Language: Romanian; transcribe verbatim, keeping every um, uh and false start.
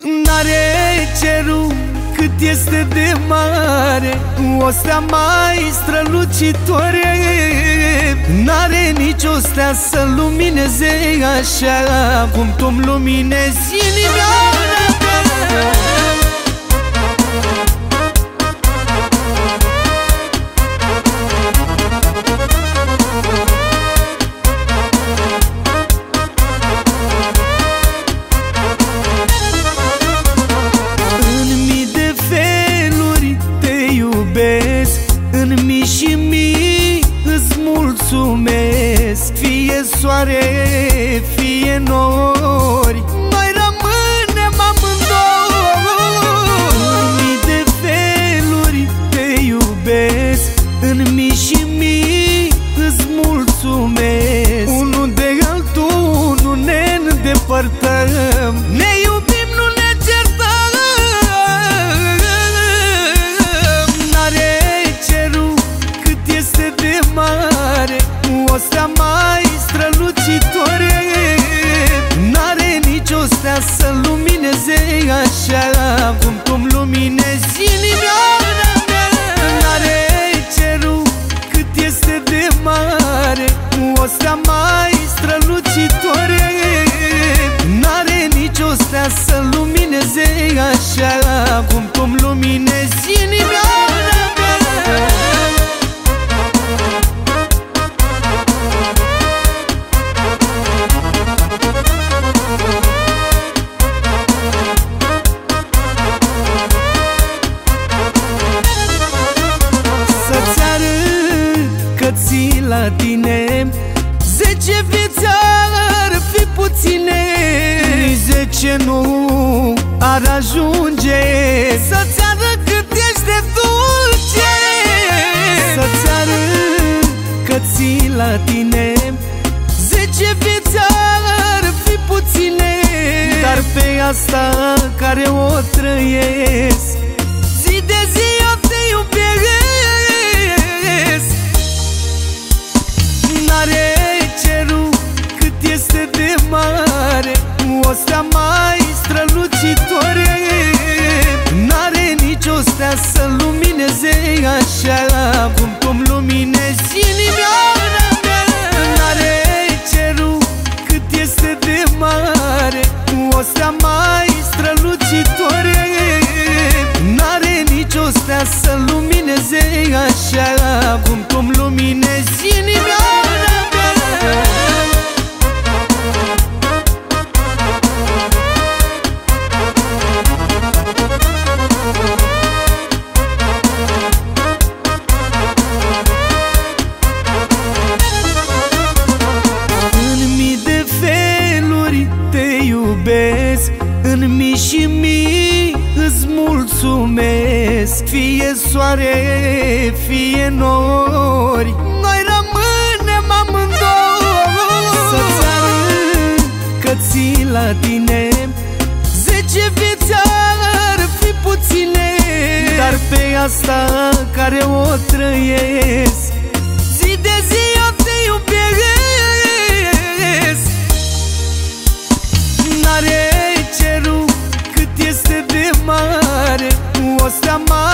N-are cerul cât este de mare, o stea mai strălucitoare. N-are nicio stea să lumineze așa cum tu-mi luminezi inima mea. În mii și mii îți mulțumesc, fie soare, fie nori, noi rămânem amândoi. În mii de feluri te iubesc, în mii și mii îți mulțumesc. Unul de altul nu ne îndepărtăm, ne iubim, nu ne certăm. O stea mai strălucitoare, n-are nicio stea să lumineze așa cum tu-mi luminezi inima mea. N-are cerul cât este de mare, o stea mai strălucitoare, n-are nicio stea să lumineze așa cum tu-mi luminezi inima mea. La tine zece vieți ar fi puține, nici zece nu ar ajunge să-ți arăt cât ești de dulce. Să-ți arăt că ții la tine zece vieți ar fi puține, dar pe asta care o trăiesc, zi de zi eu te iubesc. N-are cerul cât este de mare, o stea mai strălucitoare, n-are nicio stea să lumineze așa cum tu-mi luminezi inima mea. N-are cerul cât este de mare, o stea mai strălucitoare, n-are nicio stea să lumineze așa cum tu-mi luminezi inima mea. În mii de feluri te iubesc, în mii și mii îți mulțumesc, fie soare, fie nori, noi rămânem amândoi. Să-ți arăt că ții la tine zece vieți ar fi puține, dar pe asta care o trăiesc, zi de zi eu te iubesc. N-are cerul cât este de mare, o stea mai